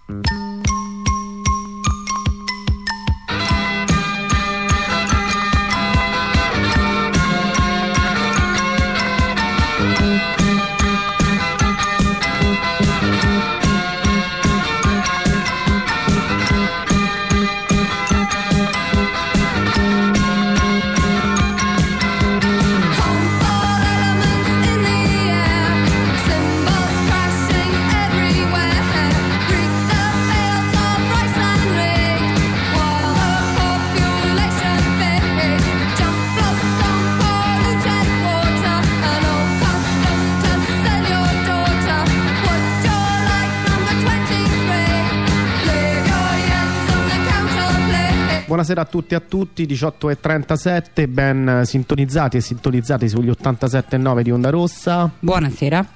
Buonasera a tutti e a tutti, 18:37, ben sintonizzati e sintonizzati sugli 87.9 di Onda Rossa. Buonasera.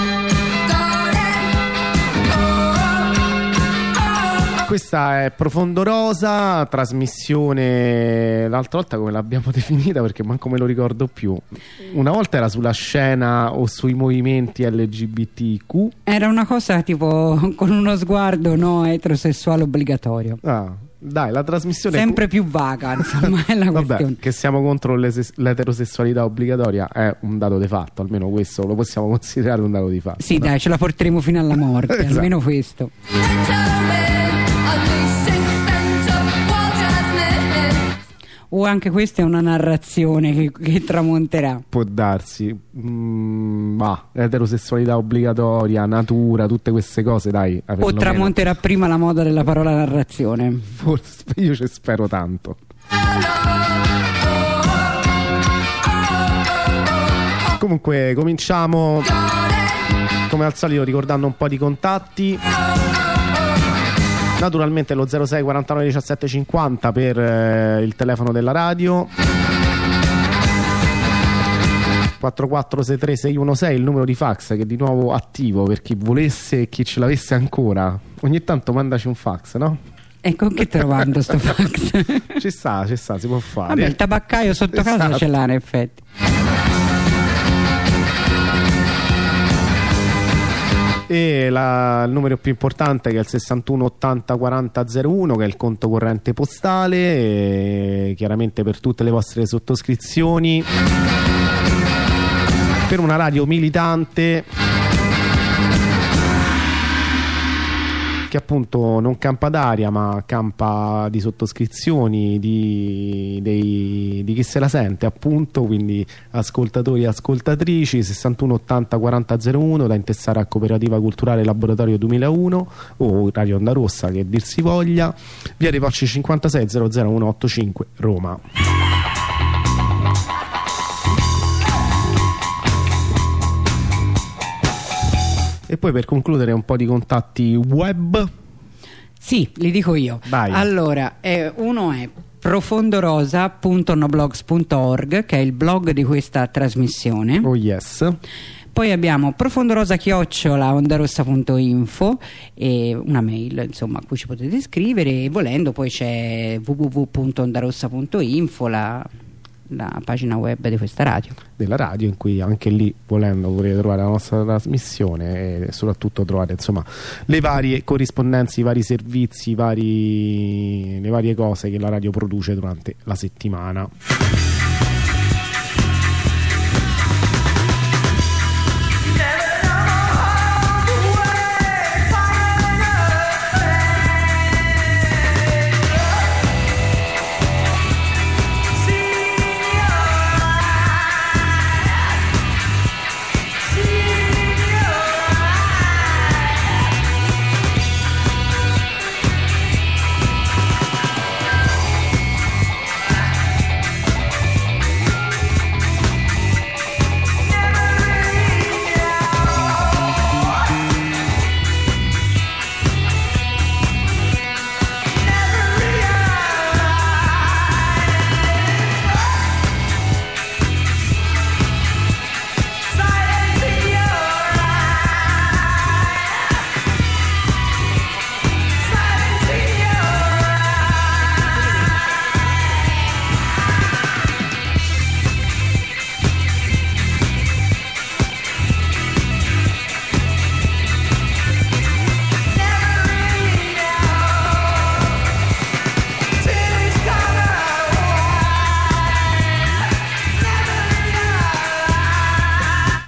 Questa è Profondo Rosa, trasmissione, l'altra volta come l'abbiamo definita perché manco me lo ricordo più. Una volta era sulla scena o sui movimenti LGBTQ. Era una cosa tipo con uno sguardo no eterosessuale obbligatorio. Dai, la trasmissione sempre più vaga, insomma, è la questione. Vabbè, che siamo contro l'eterosessualità obbligatoria è un dato di fatto, almeno questo lo possiamo considerare un dato di fatto. Sì, dai, ce la porteremo fino alla morte, esatto. Almeno questo. O anche questa è una narrazione che tramonterà. Può darsi. Eterosessualità obbligatoria, natura, tutte queste cose, dai. O tramonterà prima la moda della parola narrazione. Forse, io ci spero tanto. Comunque cominciamo come al solito ricordando un po' di contatti. Naturalmente lo 06 49 17 50 per il telefono della radio, 4463 616 il numero di fax che è di nuovo attivo per chi volesse e chi ce l'avesse ancora. Ogni tanto mandaci un fax, no? Ecco, che te lo mando sto fax? Ci sta, si può fare. Vabbè, il tabaccaio sotto casa esatto. Ce l'ha in effetti. E il numero più importante che è il 61 80 40 01 che è il conto corrente postale, e chiaramente per tutte le vostre sottoscrizioni per una radio militante che appunto non campa d'aria ma campa di sottoscrizioni di chi se la sente, appunto, quindi ascoltatori e ascoltatrici. 61 80 40 01 da intestare a Cooperativa Culturale Laboratorio 2001 o Radio Onda Rossa che dir si voglia, via dei Porci 56 00185 Roma. E poi per concludere un po' di contatti web. Sì, li dico io. Vai. Allora, uno è profondorosa.noblogs.org che è il blog di questa trasmissione. Oh yes. Poi abbiamo profondorosa@ondarossa.info e una mail, insomma, a cui ci potete scrivere, e volendo poi c'è www.ondarossa.info, la pagina web di questa radio, della radio, in cui anche lì volendo potete trovare la nostra trasmissione e soprattutto trovare insomma le varie corrispondenze, i vari servizi, le varie cose che la radio produce durante la settimana.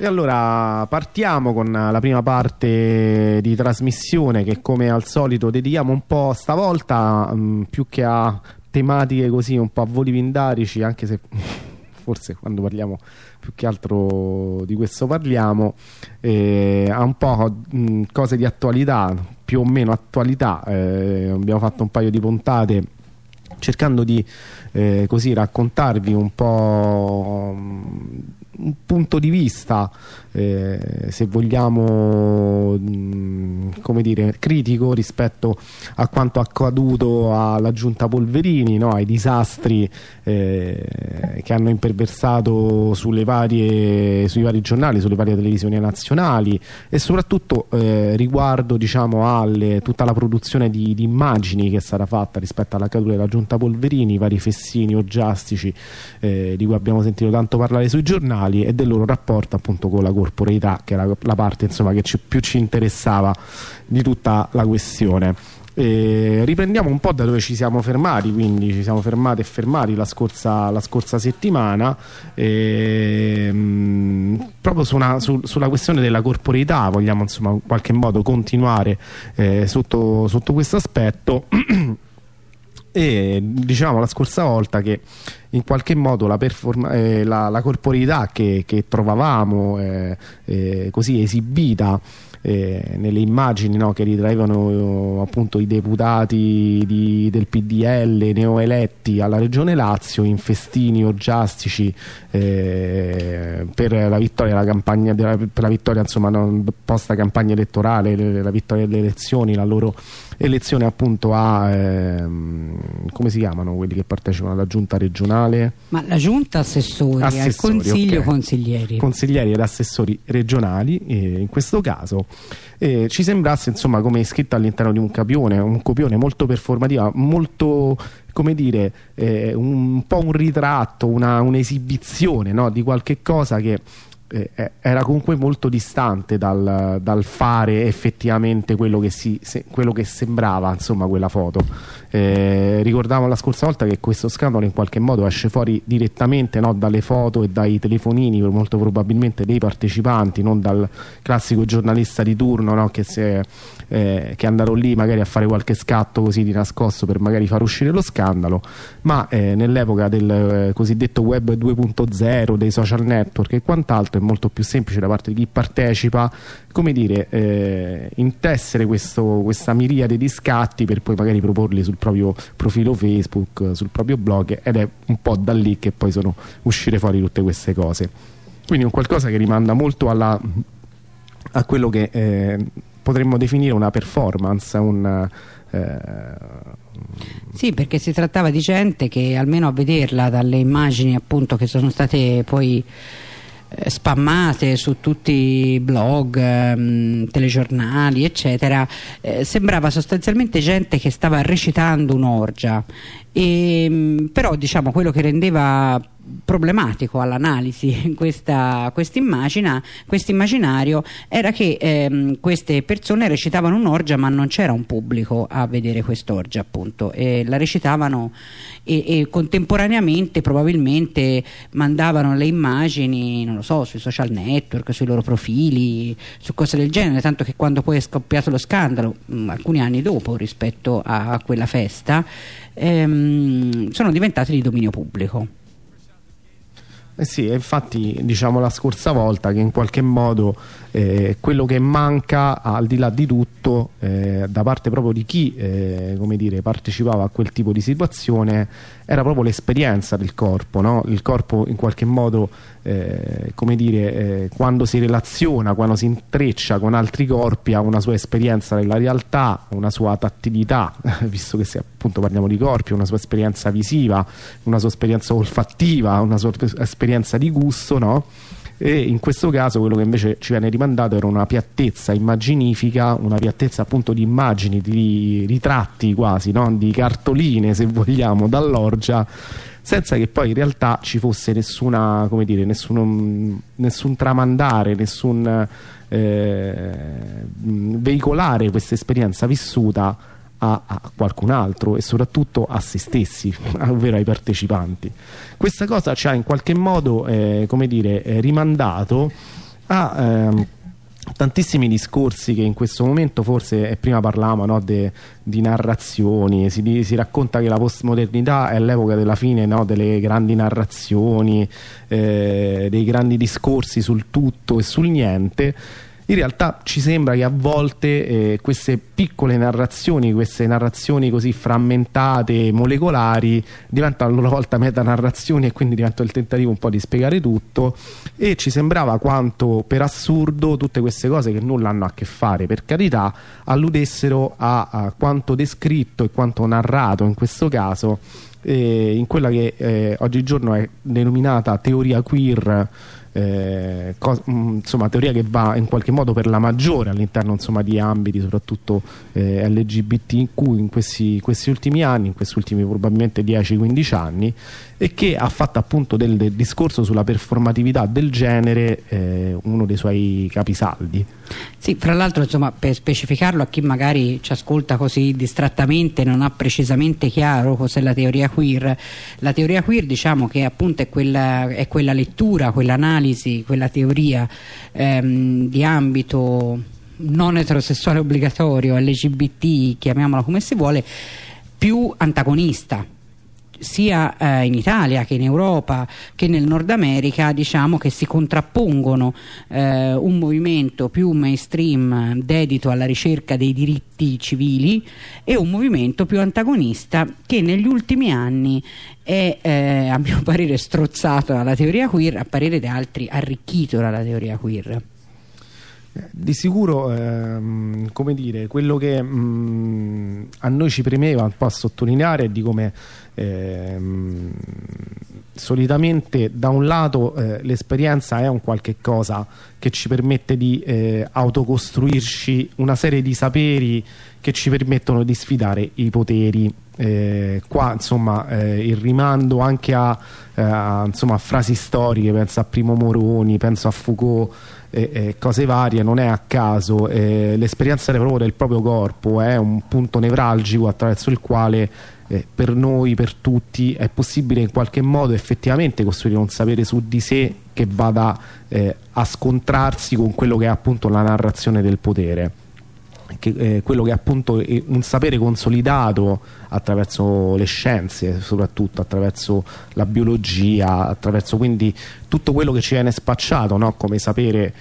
E allora partiamo con la prima parte di trasmissione, che come al solito dedichiamo un po' stavolta più che a tematiche così un po' a voli pindarici, anche se forse quando parliamo più che altro di questo parliamo, a un po' cose di attualità, più o meno attualità. Abbiamo fatto un paio di puntate cercando di così raccontarvi un po' un punto di vista, se vogliamo, come dire, critico rispetto a quanto accaduto alla giunta Polverini, no? Ai disastri che hanno imperversato sui vari giornali, sulle varie televisioni nazionali, e soprattutto riguardo, diciamo, tutta la produzione di immagini che sarà fatta rispetto alla caduta della giunta Polverini, i vari fessini orgiastici di cui abbiamo sentito tanto parlare sui giornali, e del loro rapporto appunto con la corporeità, che era la parte, insomma, che più ci interessava di tutta la questione. Riprendiamo un po' da dove ci siamo fermati, quindi ci siamo fermati la scorsa settimana, proprio sulla questione della corporeità. Vogliamo, insomma, in qualche modo continuare sotto questo aspetto. E diciamo la scorsa volta che in qualche modo la corporeità che trovavamo così esibita nelle immagini, no, che ritraevano appunto i deputati del PDL neoeletti alla Regione Lazio in festini orgiastici per la vittoria della campagna, per la vittoria, insomma, posta campagna elettorale, la vittoria delle elezioni, la loro elezione appunto a come si chiamano quelli che partecipano alla giunta regionale? Ma la giunta assessori, al consiglio, okay. Consiglieri ed assessori regionali, in questo caso ci sembrasse, insomma, come è scritto all'interno di un copione molto performativa, molto, come dire, un po' un ritratto, un'esibizione, no, di qualche cosa che era comunque molto distante dal fare effettivamente quello che sembrava, insomma, quella foto. Ricordavamo la scorsa volta che questo scandalo in qualche modo esce fuori direttamente, no, dalle foto e dai telefonini, molto probabilmente dei partecipanti, non dal classico giornalista di turno, no, che è andato lì magari a fare qualche scatto così di nascosto per magari far uscire lo scandalo, ma nell'epoca del cosiddetto web 2.0, dei social network e quant'altro, è molto più semplice da parte di chi partecipa, come dire, intessere questa miriade di scatti per poi magari proporli sul proprio profilo Facebook, sul proprio blog, ed è un po' da lì che poi sono uscire fuori tutte queste cose. Quindi un qualcosa che rimanda molto a quello che potremmo definire una performance, sì, perché si trattava di gente che, almeno a vederla dalle immagini appunto che sono state poi spammate su tutti i blog, telegiornali eccetera, sembrava sostanzialmente gente che stava recitando un'orgia, però, diciamo, quello che rendeva problematico all'analisi questo immaginario era che queste persone recitavano un'orgia, ma non c'era un pubblico a vedere quest'orgia, appunto, e la recitavano e contemporaneamente probabilmente mandavano le immagini, non lo so, sui social network, sui loro profili, su cose del genere, tanto che quando poi è scoppiato lo scandalo, alcuni anni dopo rispetto a quella festa, sono diventate di dominio pubblico. Sì, infatti diciamo la scorsa volta che in qualche modo quello che manca, al di là di tutto, da parte proprio di chi come dire, partecipava a quel tipo di situazione, era proprio l'esperienza del corpo, no? Il corpo in qualche modo come dire, quando si relaziona, quando si intreccia con altri corpi, ha una sua esperienza della realtà, una sua tattilità, visto che appunto parliamo di corpi, una sua esperienza visiva, una sua esperienza olfattiva, una sua esperienza di gusto, no? E in questo caso quello che invece ci viene rimandato era una piattezza immaginifica, una piattezza appunto di immagini, di ritratti quasi, no? Di cartoline, se vogliamo, dall'orgia, senza che poi in realtà ci fosse nessuna, come dire, nessun tramandare, nessun veicolare questa esperienza vissuta a qualcun altro e soprattutto a se stessi, ovvero ai partecipanti. Questa cosa ci ha in qualche modo come dire, rimandato tantissimi discorsi che in questo momento forse, prima parlavamo, no, di narrazioni, si racconta che la postmodernità è l'epoca della fine, no, delle grandi narrazioni, dei grandi discorsi sul tutto e sul niente. In realtà ci sembra che a volte queste piccole narrazioni, queste narrazioni così frammentate, molecolari, diventano a loro volta metanarrazioni, e quindi diventa il tentativo un po' di spiegare tutto, e ci sembrava quanto per assurdo tutte queste cose, che nulla hanno a che fare, per carità, alludessero a quanto descritto e quanto narrato in questo caso in quella che oggigiorno è denominata teoria queer, insomma teoria che va in qualche modo per la maggiore all'interno, insomma, di ambiti soprattutto LGBTQ in questi ultimi anni, in questi ultimi probabilmente 10-15 anni, e che ha fatto appunto del discorso sulla performatività del genere uno dei suoi capisaldi. Sì, fra l'altro, insomma, per specificarlo a chi magari ci ascolta così distrattamente, non ha precisamente chiaro cos'è la teoria queer. La teoria queer, diciamo, che appunto è quella lettura, quell'analisi, quella teoria di ambito non eterosessuale obbligatorio, LGBT, chiamiamola come si vuole, più antagonista, sia in Italia che in Europa che nel Nord America, diciamo che si contrappongono un movimento più mainstream dedito alla ricerca dei diritti civili e un movimento più antagonista che negli ultimi anni è a mio parere strozzato dalla teoria queer, a parere di altri arricchito dalla teoria queer. Di sicuro, come dire, quello che a noi ci premeva un po' a sottolineare è di come solitamente da un lato l'esperienza è un qualche cosa che ci permette di autocostruirci una serie di saperi che ci permettono di sfidare i poteri. Qua insomma il rimando anche a frasi storiche, penso a Primo Moroni, penso a Foucault, cose varie, non è a caso. L'esperienza proprio del proprio corpo è un punto nevralgico attraverso il quale per noi, per tutti, è possibile in qualche modo effettivamente costruire un sapere su di sé che vada a scontrarsi con quello che è appunto la narrazione del potere, quello che è appunto un sapere consolidato attraverso le scienze, soprattutto attraverso la biologia, attraverso quindi tutto quello che ci viene spacciato, no? Come sapere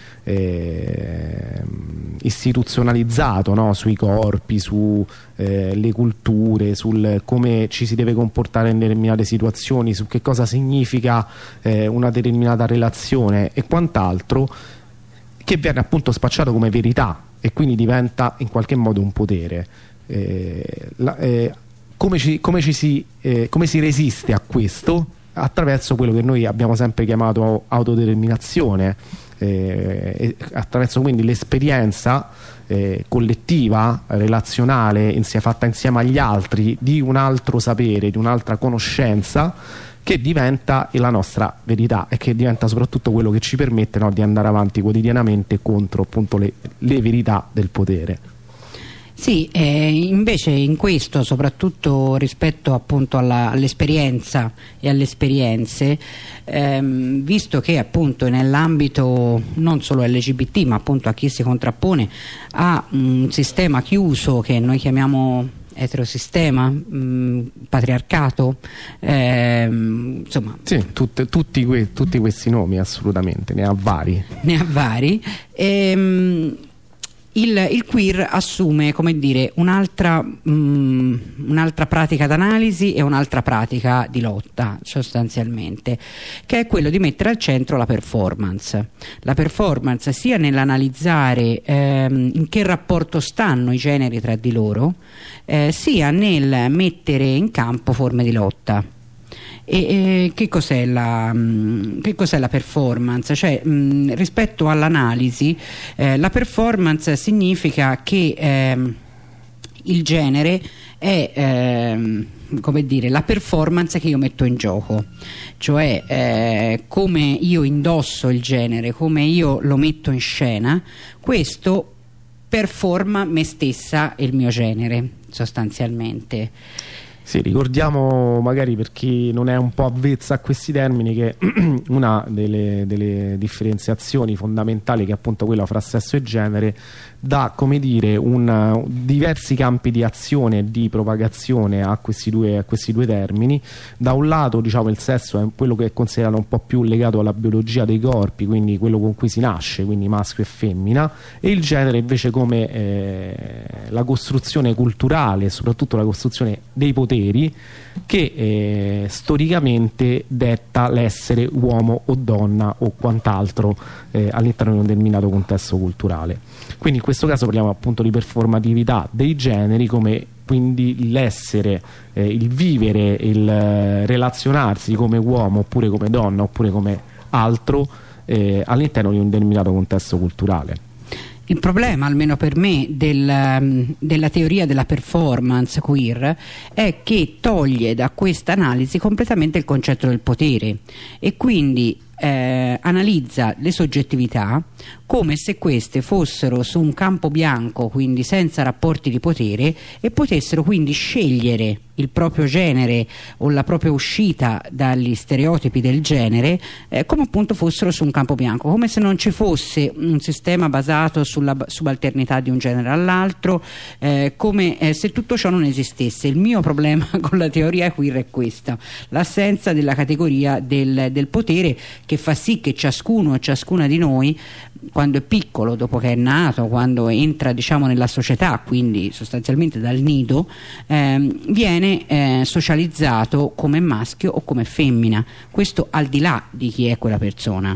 istituzionalizzato, no? Sui corpi, su le culture, sul come ci si deve comportare in determinate situazioni, su che cosa significa una determinata relazione e quant'altro, che viene appunto spacciato come verità e quindi diventa in qualche modo un potere. Come si resiste a questo? Attraverso quello che noi abbiamo sempre chiamato autodeterminazione, attraverso quindi l'esperienza collettiva, relazionale, fatta insieme agli altri, di un altro sapere, di un'altra conoscenza, che diventa la nostra verità e che diventa soprattutto quello che ci permette, no, di andare avanti quotidianamente contro appunto le verità del potere. Sì, invece in questo, soprattutto rispetto appunto all'esperienza e alle esperienze, visto che appunto nell'ambito non solo LGBT ma appunto a chi si contrappone a un sistema chiuso che noi chiamiamo eterosistema, patriarcato, insomma sì, tutti questi nomi, assolutamente, ne ha vari. Il queer assume, come dire, un'altra pratica d'analisi e un'altra pratica di lotta, sostanzialmente, che è quello di mettere al centro la performance sia nell'analizzare in che rapporto stanno i generi tra di loro, sia nel mettere in campo forme di lotta. E che cos'è la performance? Cioè, rispetto all'analisi, la performance significa che il genere è come dire, la performance che io metto in gioco, cioè come io indosso il genere, come io lo metto in scena, questo performa me stessa e il mio genere, sostanzialmente. Sì, ricordiamo magari per chi non è un po' avvezza a questi termini che una delle differenziazioni fondamentali, che è appunto quella fra sesso e genere, dà, come dire, diversi campi di azione e di propagazione a questi due termini. Da un lato, diciamo, il sesso è quello che è considerato un po' più legato alla biologia dei corpi, quindi quello con cui si nasce, quindi maschio e femmina, e il genere invece come la costruzione culturale e soprattutto la costruzione dei poteri che storicamente detta l'essere uomo o donna o quant'altro all'interno di un determinato contesto culturale. Quindi in questo caso parliamo appunto di performatività dei generi, come quindi l'essere, il vivere, il relazionarsi come uomo oppure come donna oppure come altro all'interno di un determinato contesto culturale. Il problema, almeno per me, della teoria della performance queer è che toglie da questa analisi completamente il concetto del potere e quindi analizza le soggettività come se queste fossero su un campo bianco, quindi senza rapporti di potere, e potessero quindi scegliere il proprio genere o la propria uscita dagli stereotipi del genere come appunto fossero su un campo bianco, come se non ci fosse un sistema basato sulla subalternità di un genere all'altro, come se tutto ciò non esistesse. Il mio problema con la teoria queer è questa: l'assenza della categoria del potere, che fa sì che ciascuno e ciascuna di noi, quando è piccolo, dopo che è nato, quando entra, diciamo, nella società, quindi sostanzialmente dal nido, viene socializzato come maschio o come femmina, questo al di là di chi è quella persona.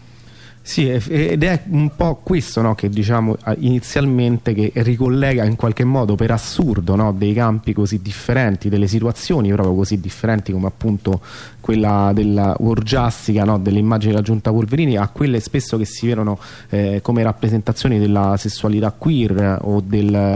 Sì, ed è un po' questo, no, che diciamo inizialmente, che ricollega in qualche modo per assurdo, no, dei campi così differenti, delle situazioni proprio così differenti come appunto quella della orgiastica, no, delle immagini della Giunta Polverini, a quelle spesso che si vedono come rappresentazioni della sessualità queer o del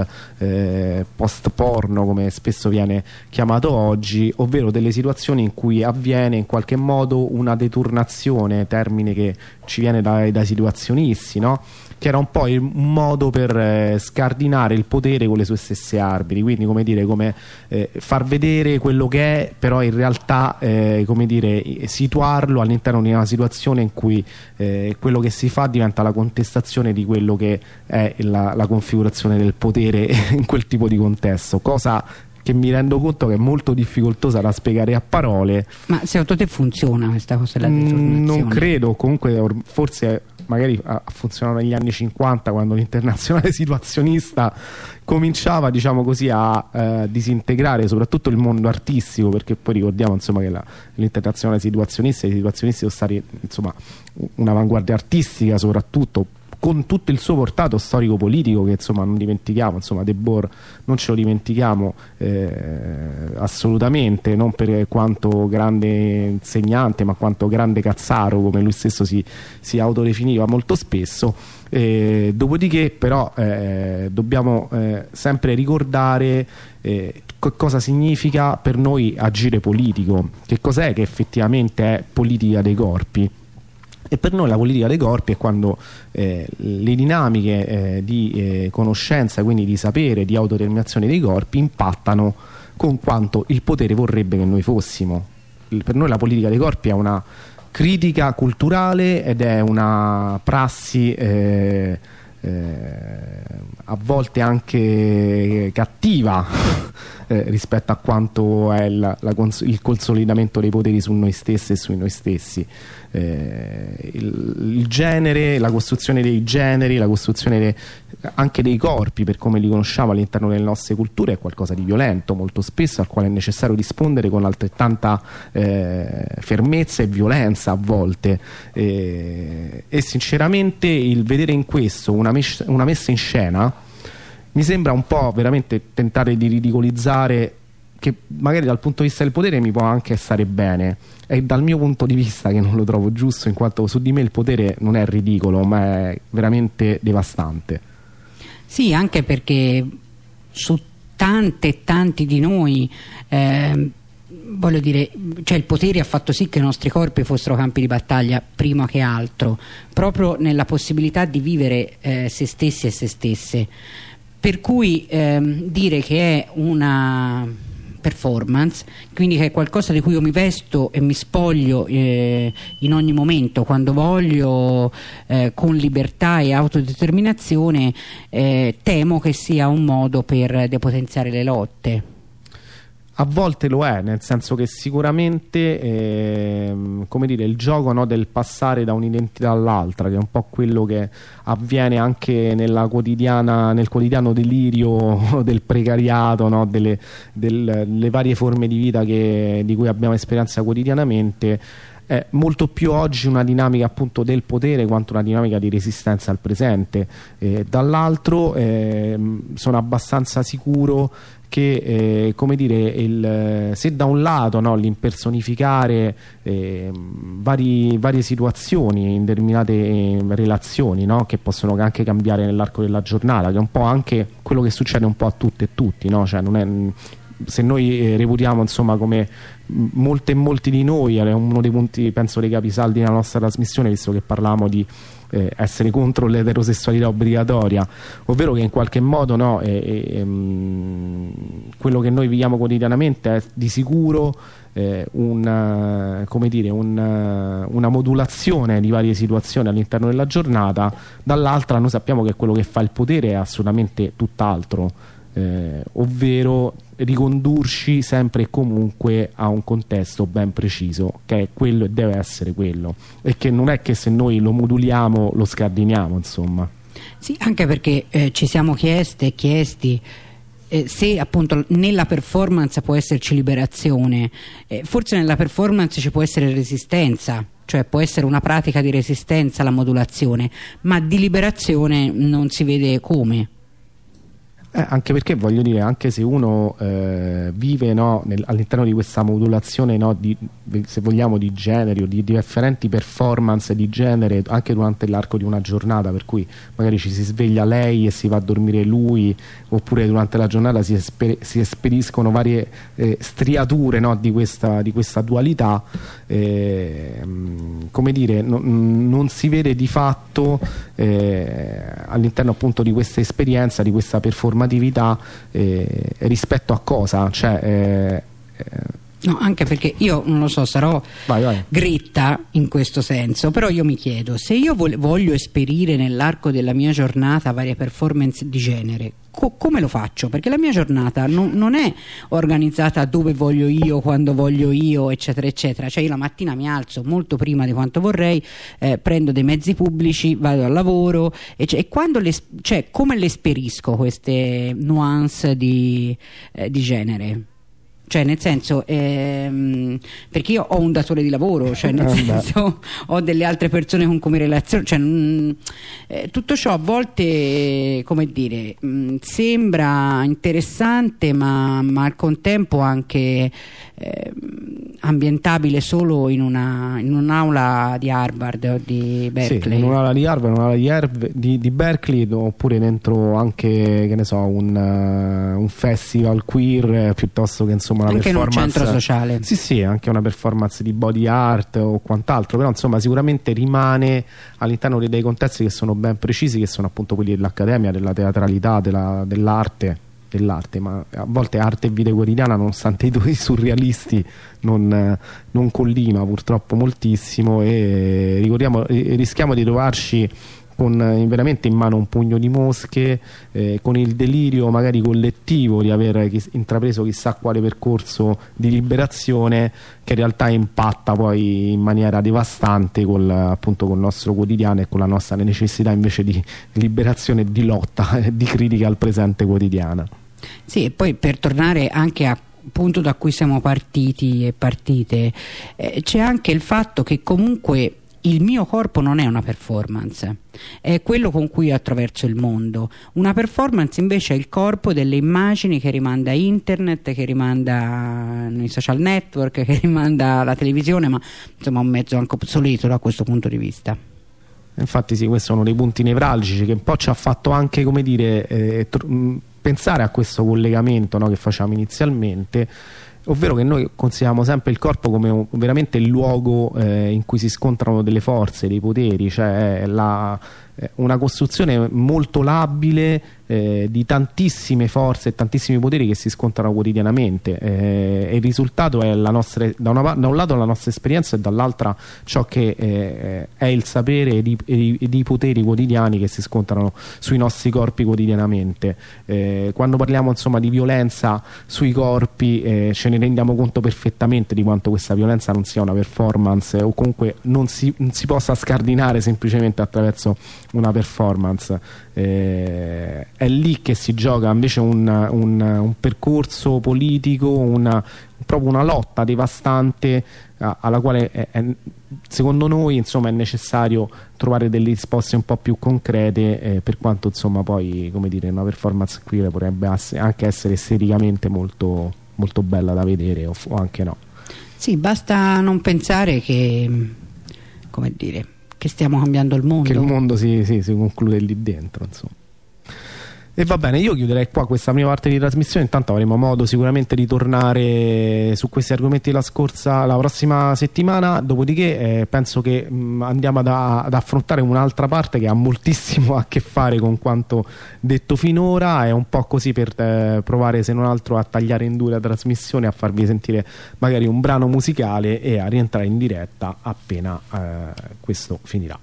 post porno, come spesso viene chiamato oggi, ovvero delle situazioni in cui avviene in qualche modo una deturnazione, termine che ci viene dai situazionisti, no? Che era un po' un modo per scardinare il potere con le sue stesse armi, quindi come dire, come far vedere quello che è, però in realtà come dire, situarlo all'interno di una situazione in cui quello che si fa diventa la contestazione di quello che è la configurazione del potere in quel tipo di contesto, cosa che mi rendo conto che è molto difficoltosa da spiegare a parole. Ma secondo te funziona questa cosa della deturnazione? Non credo, comunque forse magari ha funzionato negli anni 50, quando l'internazionale situazionista cominciava, diciamo così, a disintegrare soprattutto il mondo artistico, perché poi ricordiamo, insomma, che l'internazionale situazionista e i situazionisti sono stati, insomma, un'avanguardia artistica, soprattutto con tutto il suo portato storico-politico, che insomma non dimentichiamo, insomma Debord non ce lo dimentichiamo assolutamente, non per quanto grande insegnante ma quanto grande cazzaro, come lui stesso si autodefiniva molto spesso. Dopodiché però dobbiamo sempre ricordare cosa significa per noi agire politico, che cos'è che effettivamente è politica dei corpi. E per noi la politica dei corpi è quando le dinamiche di conoscenza, quindi di sapere, di autodeterminazione dei corpi, impattano con quanto il potere vorrebbe che noi fossimo. Per noi la politica dei corpi è una critica culturale ed è una prassi a volte anche cattiva rispetto a quanto è il consolidamento dei poteri su noi stessi e sui noi stessi. Il genere, la costruzione dei generi, la costruzione anche dei corpi per come li conosciamo all'interno delle nostre culture è qualcosa di violento molto spesso, al quale è necessario rispondere con altrettanta fermezza e violenza a volte, e sinceramente il vedere in questo una messa in scena mi sembra un po' veramente tentare di ridicolizzare, che magari dal punto di vista del potere mi può anche stare bene, è dal mio punto di vista che non lo trovo giusto, in quanto su di me il potere non è ridicolo ma è veramente devastante. Sì, anche perché su tante e tanti di noi voglio dire, cioè il potere ha fatto sì che i nostri corpi fossero campi di battaglia prima che altro, proprio nella possibilità di vivere se stessi e se stesse, per cui dire che è una performance, quindi che è qualcosa di cui io mi vesto e mi spoglio in ogni momento, quando voglio, con libertà e autodeterminazione, temo che sia un modo per depotenziare le lotte. A volte lo è, nel senso che sicuramente come dire, il gioco, no, del passare da un'identità all'altra, che è un po' quello che avviene anche nel quotidiano delirio del precariato, no, delle varie forme di vita di cui abbiamo esperienza quotidianamente, è molto più oggi una dinamica appunto del potere quanto una dinamica di resistenza al presente. Dall'altro sono abbastanza sicuro che come dire, se da un lato, no, l'impersonificare varie situazioni in determinate relazioni, no, che possono anche cambiare nell'arco della giornata, che è un po' anche quello che succede un po' a tutte e tutti, no? Cioè, non è, se noi reputiamo, insomma, come molti di noi, è uno dei punti, penso, dei capisaldi della nostra trasmissione, visto che parlavamo di essere contro l'eterosessualità obbligatoria, ovvero che in qualche modo, no, quello che noi viviamo quotidianamente è di sicuro una modulazione di varie situazioni all'interno della giornata. Dall'altra noi sappiamo che quello che fa il potere è assolutamente tutt'altro, ovvero ricondurci sempre e comunque a un contesto ben preciso, che è quello e deve essere quello, e che non è che se noi lo moduliamo lo scardiniamo, insomma. Sì, anche perché ci siamo chiesti se appunto nella performance può esserci liberazione, forse nella performance ci può essere resistenza, cioè può essere una pratica di resistenza alla modulazione, ma di liberazione non si vede come. Anche perché, voglio dire, anche se uno vive, no, all'interno di questa modulazione, no, se vogliamo, di generi o di differenti performance di genere anche durante l'arco di una giornata, per cui magari ci si sveglia lei e si va a dormire lui, oppure durante la giornata si esperiscono varie striature, no, di questa dualità, come dire, non si vede di fatto all'interno appunto di questa esperienza, di questa performatività, rispetto a cosa? Cioè, no, anche perché io non lo so, sarò gritta in questo senso, però io mi chiedo, se io voglio esperire nell'arco della mia giornata varie performance di genere, come lo faccio? Perché la mia giornata non è organizzata dove voglio io, quando voglio io, eccetera eccetera. Cioè io la mattina mi alzo molto prima di quanto vorrei, prendo dei mezzi pubblici, vado al lavoro e quando come le esperisco queste nuance di genere? Cioè, nel senso, perché io ho un datore di lavoro, cioè nel senso ho delle altre persone con cui mi relaziono, cioè, tutto ciò a volte, come dire, sembra interessante, ma al contempo anche ambientabile solo in un'aula di Harvard o di Berkeley. Sì, in un'aula di Harvard, un'aula di Berkeley, oppure dentro anche, che ne so, un festival queer, piuttosto che, insomma, una anche performance, in un centro sociale. Sì, anche una performance di body art o quant'altro, però insomma sicuramente rimane all'interno dei contesti che sono ben precisi, che sono appunto quelli dell'accademia, della teatralità, dell'arte, ma a volte arte e vita quotidiana, nonostante i surrealisti, non collima purtroppo moltissimo, e rischiamo di trovarci con veramente in mano un pugno di mosche, con il delirio magari collettivo di aver intrapreso chissà quale percorso di liberazione, che in realtà impatta poi in maniera devastante appunto col nostro quotidiano e con la nostra necessità invece di liberazione, di lotta e di critica al presente quotidiana. Sì, e poi per tornare anche a punto da cui siamo partiti e partite, c'è anche il fatto che comunque il mio corpo non è una performance, è quello con cui attraverso il mondo. Una performance invece è il corpo delle immagini che rimanda internet, che rimanda i social network, che rimanda la televisione, ma insomma un mezzo anche obsoleto da questo punto di vista. Infatti sì, questi sono dei punti nevralgici che un po' ci ha fatto anche, come dire, pensare a questo collegamento, no, che facciamo inizialmente, ovvero che noi consideriamo sempre il corpo come veramente il luogo in cui si scontrano delle forze, dei poteri, cioè una costruzione molto labile di tantissime forze e tantissimi poteri che si scontrano quotidianamente, e il risultato è da un lato la nostra esperienza e dall'altra ciò che è il sapere e i poteri quotidiani che si scontrano sui nostri corpi quotidianamente. Quando parliamo insomma di violenza sui corpi, ce ne rendiamo conto perfettamente di quanto questa violenza non sia una performance, o comunque non si possa scardinare semplicemente attraverso una performance. È lì che si gioca invece un percorso politico, proprio una lotta devastante alla quale secondo noi insomma è necessario trovare delle risposte un po' più concrete, per quanto insomma poi, come dire, una performance qui potrebbe anche essere esteticamente molto, molto bella da vedere, o anche no. Sì, basta non pensare che, come dire, che stiamo cambiando il mondo, che il mondo si conclude lì dentro, insomma. E va bene, io chiuderei qua questa prima parte di trasmissione. Intanto avremo modo sicuramente di tornare su questi argomenti la prossima settimana, dopodiché penso che andiamo ad affrontare un'altra parte che ha moltissimo a che fare con quanto detto finora. È un po' così per provare, se non altro, a tagliare in due la trasmissione, a farvi sentire magari un brano musicale e a rientrare in diretta appena questo finirà.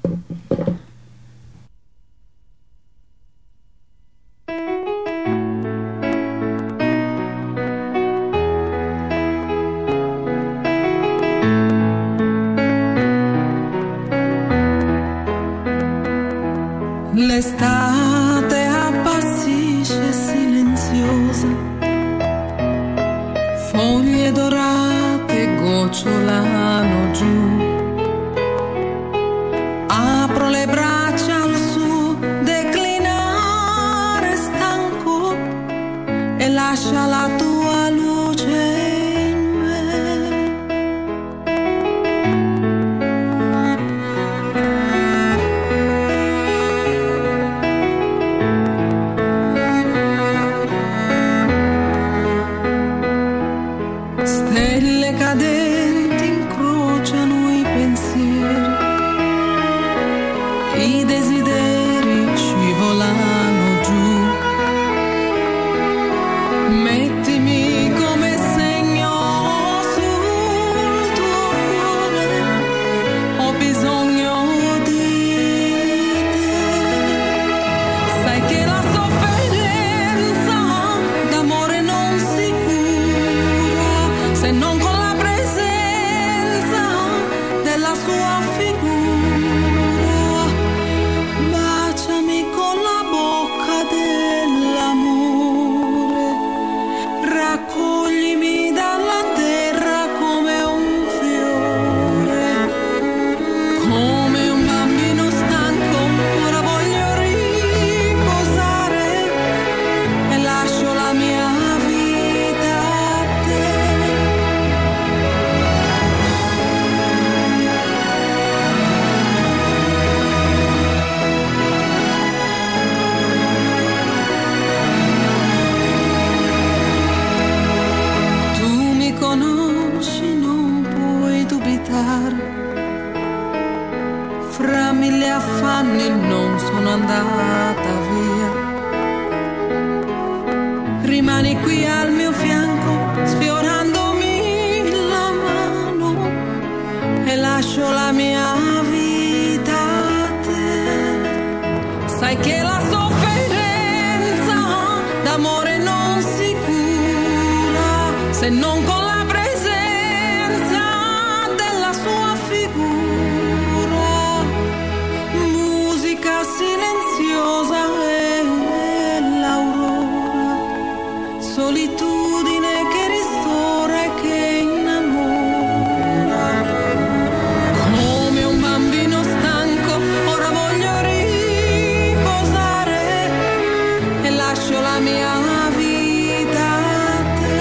L'estate appassisce silenziosa, foglie dorate gocciolano giù. Apro le braccia al suo declinare stanco e lascia la tua luce in me. Stelle cadenti incrociano i pensieri, i desideri scivolano giù. Mettimi come segno sul tuo cuore, ho bisogno di te. Sai che la sofferenza d'amore non si cura se non con la presenza della sua figura. Baciami con la bocca dell'amore, raccoglimi dalla terra come un fiore, come un bambino stanco. Ora voglio riposare e lascio la mia vita a te. Tu mi conosci, non puoi dubitare. Fra mille affanni non sono andata via. Rimani qui al mio fianco, sfiorandomi la mano, e lascio la mia vita a te. Sai che la sofferenza d'amore non si cura se non con la presenza della sua figura. Musica silenziosa e l'aurora, solitudine che ristora e che innamora. Come un bambino stanco, ora voglio riposare e lascio la mia vita a te.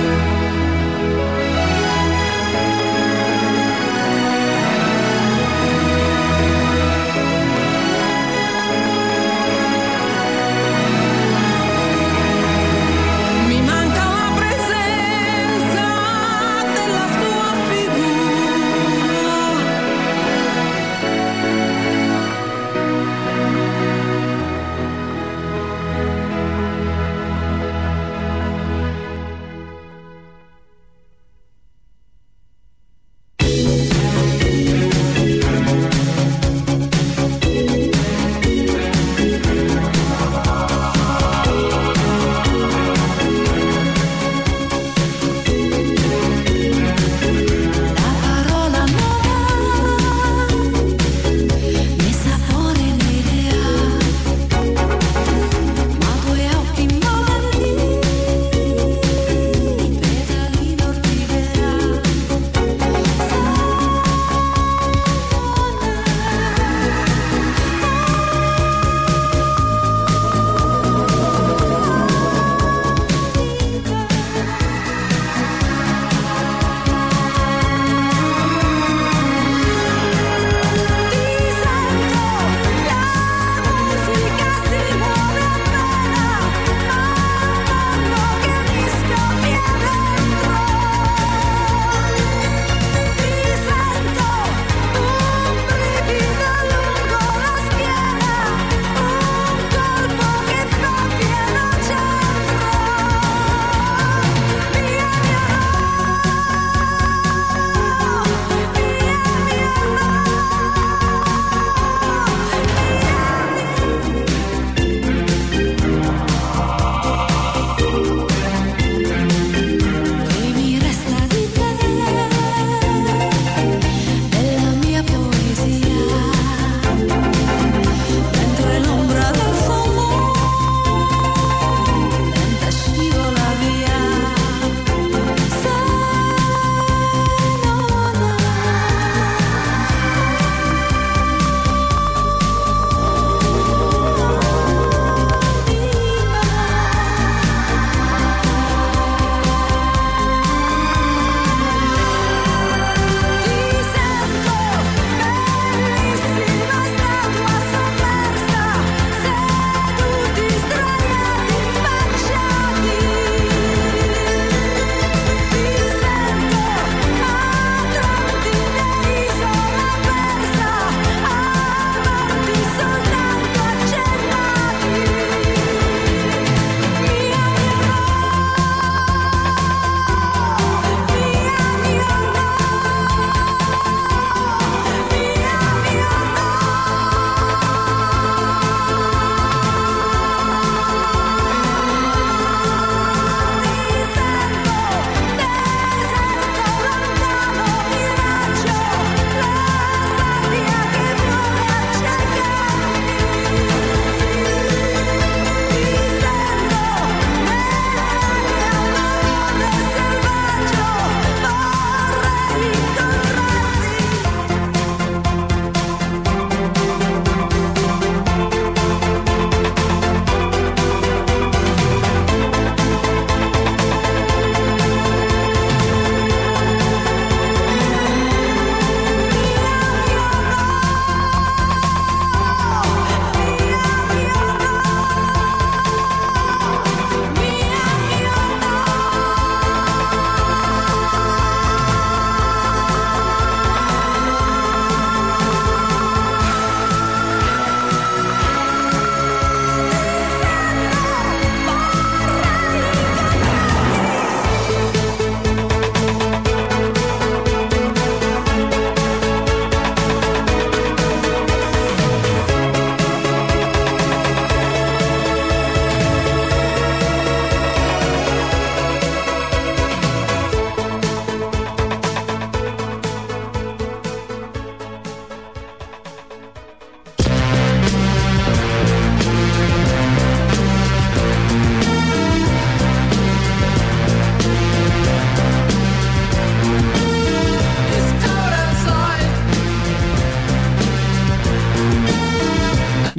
Mi manca la presenza della sua figura.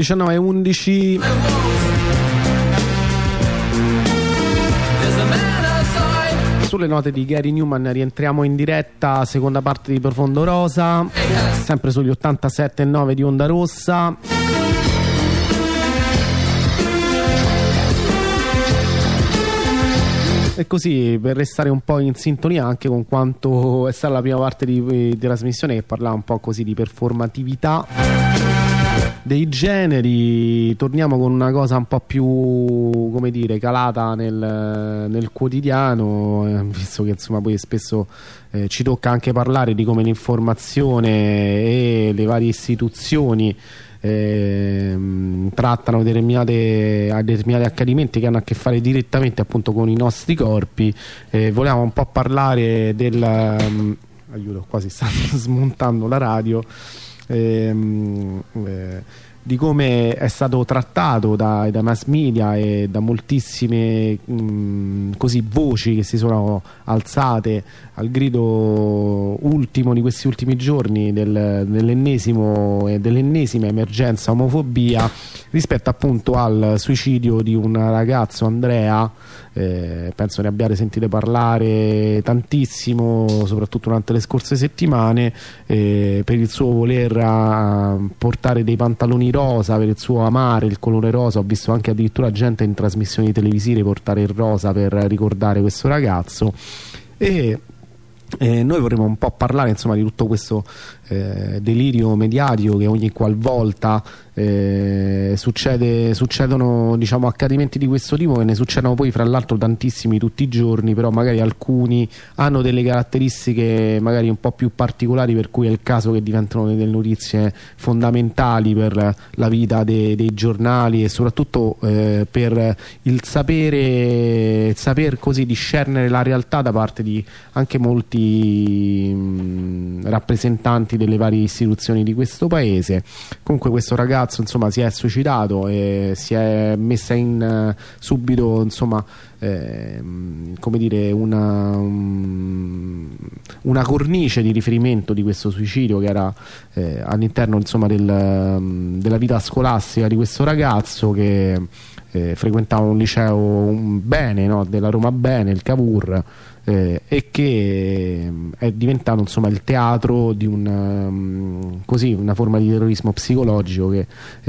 19:11. Sulle note di Gary Numan rientriamo in diretta, seconda parte di Profondo Rosa, sempre sugli 87,9 di Onda Rossa. E così, per restare un po' in sintonia anche con quanto è stata la prima parte di trasmissione, che parlava un po' così di performatività dei generi, torniamo con una cosa un po' più, come dire, calata nel quotidiano, visto che insomma poi spesso ci tocca anche parlare di come l'informazione e le varie istituzioni trattano determinati accadimenti che hanno a che fare direttamente appunto con i nostri corpi. Volevamo un po' parlare del aiuto, quasi sta smontando la radio, di come è stato trattato dai mass media e da moltissime così voci che si sono alzate al grido ultimo di questi ultimi giorni dell'ennesima emergenza omofobia rispetto appunto al suicidio di un ragazzo, Andrea. Penso ne abbiate sentito parlare tantissimo, soprattutto durante le scorse settimane, per il suo voler portare dei pantaloni rosa, per il suo amare il colore rosa. Ho visto anche addirittura gente in trasmissioni televisive portare il rosa per ricordare questo ragazzo. E noi vorremmo un po' parlare insomma di tutto questo delirio mediatico che ogni qualvolta succedono diciamo accadimenti di questo tipo, che ne succedono poi fra l'altro tantissimi tutti i giorni, però magari alcuni hanno delle caratteristiche magari un po' più particolari, per cui è il caso che diventano delle notizie fondamentali per la vita dei giornali e soprattutto per il saper così discernere la realtà da parte di anche molti rappresentanti delle varie istituzioni di questo paese. Comunque questo ragazzo insomma si è suicidato e si è messa in subito insomma come dire una cornice di riferimento di questo suicidio che era all'interno insomma della vita scolastica di questo ragazzo che frequentava un liceo bene, no? Della Roma Bene, il Cavour, e che è diventato insomma il teatro di una forma di terrorismo psicologico che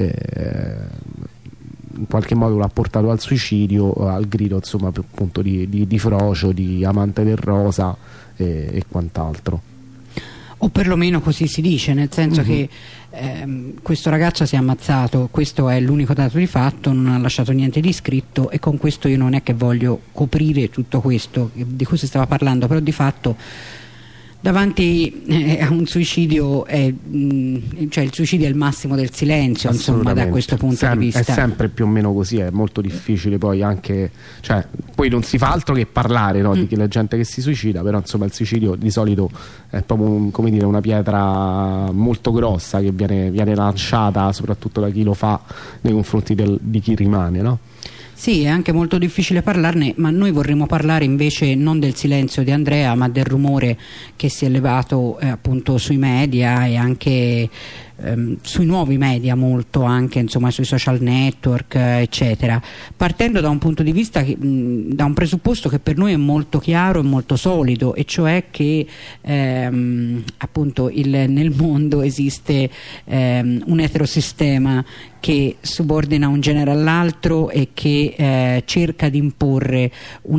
in qualche modo l'ha portato al suicidio, al grido insomma appunto di frocio, di amante del rosa e quant'altro. O perlomeno così si dice, nel senso che questo ragazzo si è ammazzato, questo è l'unico dato di fatto, non ha lasciato niente di scritto, e con questo io non è che voglio coprire tutto questo di cui si stava parlando, però di fatto davanti a un suicidio cioè il suicidio è il massimo del silenzio, insomma, da questo punto di vista è sempre più o meno così, è molto difficile poi anche, cioè poi non si fa altro che parlare, no, di la gente che si suicida, però insomma il suicidio di solito è proprio come dire, una pietra molto grossa che viene lanciata soprattutto da chi lo fa nei confronti di chi rimane, no? Sì, è anche molto difficile parlarne, ma noi vorremmo parlare invece non del silenzio di Andrea, ma del rumore che si è levato appunto sui media e anche sui nuovi media, molto anche insomma sui social network eccetera, partendo da un punto di vista da un presupposto che per noi è molto chiaro e molto solido, e cioè che appunto nel mondo esiste un eterosistema che subordina un genere all'altro e che cerca di imporre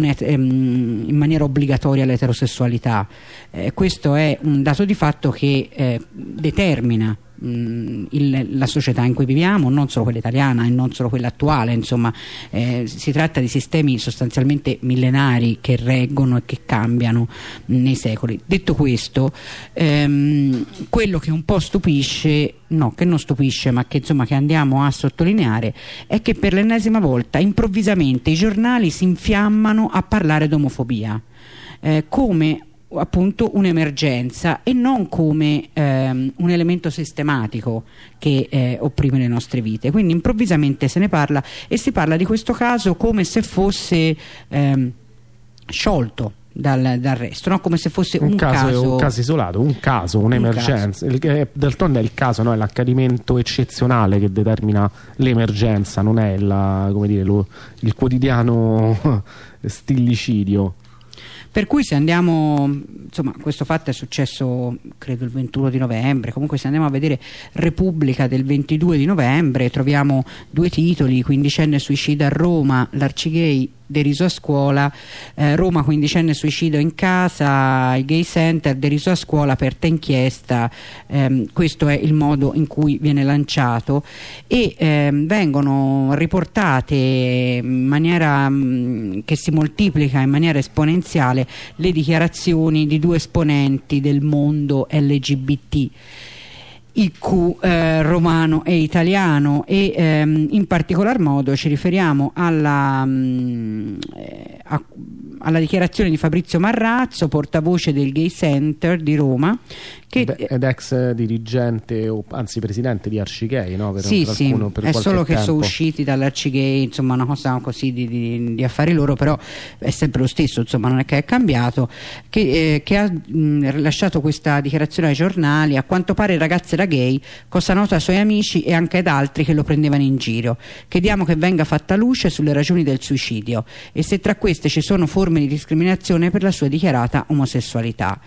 in maniera obbligatoria l'eterosessualità. Questo è un dato di fatto che determina la società in cui viviamo, non solo quella italiana e non solo quella attuale, insomma si tratta di sistemi sostanzialmente millenari che reggono e che cambiano nei secoli. Detto questo, quello che un po' stupisce, no, che non stupisce, ma che insomma che andiamo a sottolineare, è che per l'ennesima volta improvvisamente i giornali si infiammano a parlare d'omofobia come appunto un'emergenza e non come un elemento sistematico che opprime le nostre vite. Quindi improvvisamente se ne parla, e si parla di questo caso come se fosse sciolto dal resto, no? Come se fosse un caso isolato, un'emergenza. D'altronde è il caso, no? È l'accadimento eccezionale che determina l'emergenza, non è il quotidiano stillicidio. Per cui se andiamo, insomma, questo fatto è successo credo il 21 di novembre, comunque se andiamo a vedere Repubblica del 22 di novembre troviamo due titoli: quindicenne suicida a Roma, l'arcigay deriso a scuola, Roma quindicenne suicidio in casa, il gay center deriso a scuola, aperta inchiesta. Questo è il modo in cui viene lanciato e vengono riportate in maniera che si moltiplica in maniera esponenziale le dichiarazioni di due esponenti del mondo LGBT IQ romano e italiano, e in particolar modo ci riferiamo alla dichiarazione di Fabrizio Marrazzo, portavoce del Gay Center di Roma, ed ex dirigente o anzi presidente di Arcigay, no? Per sì, è solo che tempo sono usciti dall'Arcigay, insomma, una cosa così di affari loro, però è sempre lo stesso, insomma, non è che è cambiato, che ha rilasciato questa dichiarazione ai giornali. A quanto pare il ragazzo era gay, cosa nota ai suoi amici e anche ad altri che lo prendevano in giro. Chiediamo che venga fatta luce sulle ragioni del suicidio e se tra queste ci sono forme di discriminazione per la sua dichiarata omosessualità.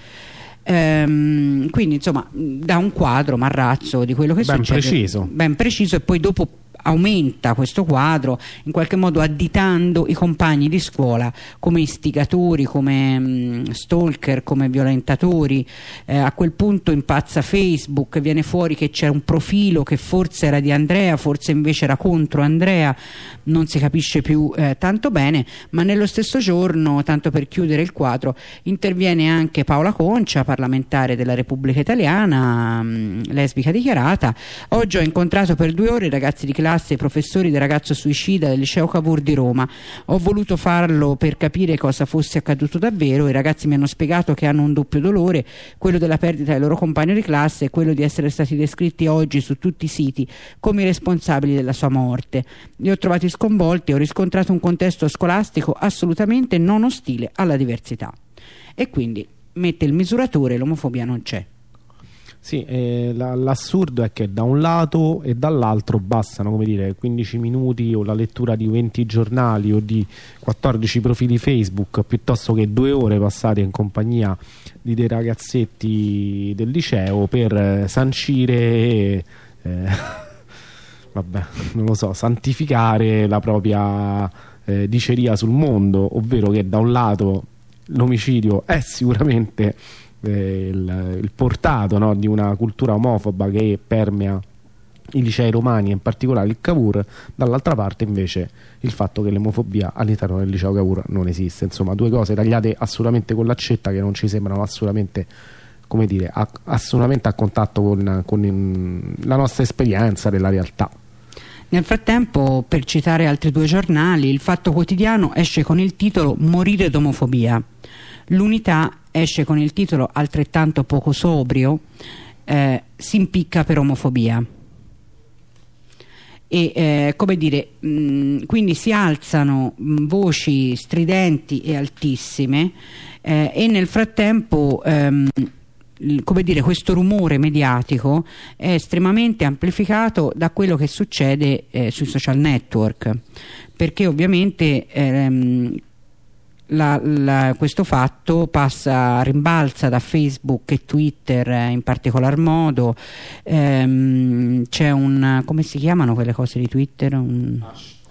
Quindi insomma dà un quadro Marrazzo di quello che succede, ben preciso, e poi dopo aumenta questo quadro in qualche modo additando i compagni di scuola come istigatori, come stalker, come violentatori. A quel punto impazza Facebook, viene fuori che c'è un profilo che forse era di Andrea, forse invece era contro Andrea, non si capisce più tanto bene, ma nello stesso giorno, tanto per chiudere il quadro, interviene anche Paola Concia, parlamentare della Repubblica Italiana, lesbica dichiarata. Oggi ho incontrato per 2 ore i ragazzi di classe e i professori del ragazzo suicida del liceo Cavour di Roma. Ho voluto farlo per capire cosa fosse accaduto davvero. I ragazzi mi hanno spiegato che hanno un doppio dolore, quello della perdita del loro compagno di classe e quello di essere stati descritti oggi su tutti i siti come i responsabili della sua morte. Li ho trovati sconvolti e ho riscontrato un contesto scolastico assolutamente non ostile alla diversità. E quindi mette il misuratore, l'omofobia non c'è. Sì, l'assurdo è che da un lato e dall'altro bastano, come dire, 15 minuti o la lettura di 20 giornali o di 14 profili Facebook piuttosto che 2 ore passate in compagnia di dei ragazzetti del liceo per sancire vabbè, non lo so, santificare la propria diceria sul mondo, ovvero che da un lato l'omicidio è sicuramente il portato, no, di una cultura omofoba che permea i licei romani e in particolare il Cavour, dall'altra parte invece il fatto che l'omofobia all'interno del liceo Cavour non esiste. Insomma, due cose tagliate assolutamente con l'accetta, che non ci sembrano assolutamente, come dire, assolutamente a contatto con la nostra esperienza della realtà. Nel frattempo, per citare altri 2 giornali, il Fatto Quotidiano esce con il titolo "Morire d'omofobia", l'Unità esce con il titolo altrettanto poco sobrio "Si impicca per omofobia". E come dire, quindi si alzano voci stridenti e altissime, e nel frattempo come dire, questo rumore mediatico è estremamente amplificato da quello che succede sui social network, perché ovviamente questo fatto rimbalza da Facebook e Twitter in particolar modo. C'è come si chiamano quelle cose di Twitter? Un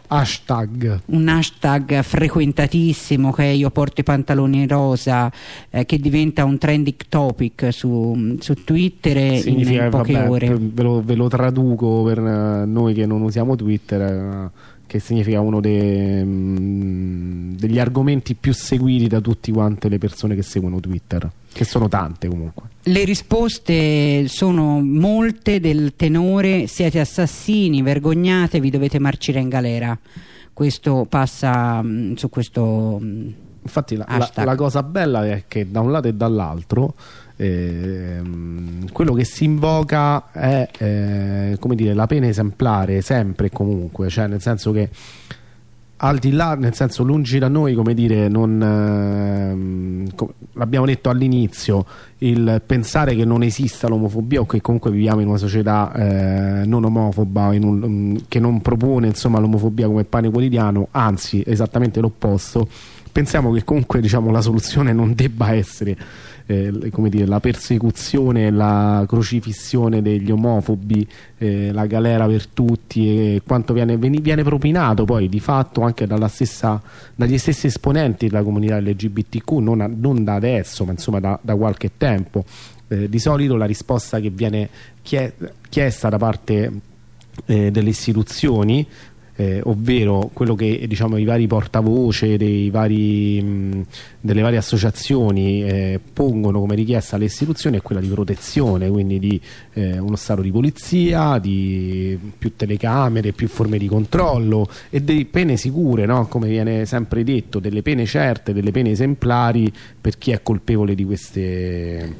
hashtag frequentatissimo che è "io porto i pantaloni rosa", che diventa un trending topic su Twitter. Significa, in poche ore. Ve lo traduco per noi che non usiamo Twitter, che significa uno degli argomenti più seguiti da tutti quante le persone che seguono Twitter, che sono tante comunque. Le risposte sono molte del tenore: siete assassini, vergognatevi, dovete marcire in galera. Questo passa su questo infatti la cosa bella è che da un lato e dall'altro quello che si invoca è come dire, la pena esemplare sempre e comunque, cioè nel senso che al di là, nel senso, lungi da noi, come dire, l'abbiamo detto all'inizio, il pensare che non esista l'omofobia o che comunque viviamo in una società non omofoba, che non propone, insomma, l'omofobia come pane quotidiano, anzi esattamente l'opposto. Pensiamo che comunque, diciamo, la soluzione non debba essere come dire, la persecuzione, la crocifissione degli omofobi, la galera per tutti, e quanto viene propinato poi di fatto anche dagli stessi esponenti della comunità LGBTQ, non da adesso, ma insomma da qualche tempo. Di solito la risposta che viene chiesta da parte delle istituzioni, ovvero quello che, diciamo, i vari portavoce delle varie associazioni pongono come richiesta alle istituzioni, è quella di protezione, quindi di uno stato di polizia, di più telecamere, più forme di controllo e delle pene sicure, no? Come viene sempre detto, delle pene certe, delle pene esemplari per chi è colpevole di queste